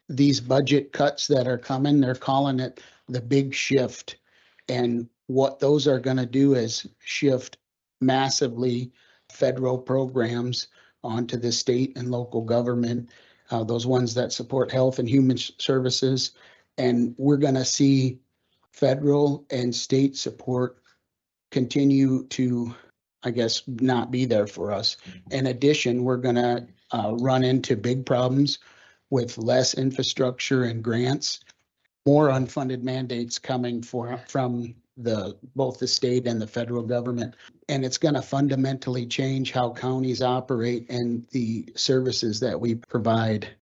these budget cuts that are coming, they're calling it the big shift. And what those are going to do is shift massively federal programs onto the state and local government, those ones that support health and human services. And we're going to see federal and state support continue to, I guess, not be there for us. In addition, we're going to run into big problems with less infrastructure and grants, more unfunded mandates coming from both the state and the federal government. And it's going to fundamentally change how counties operate and the services that we provide.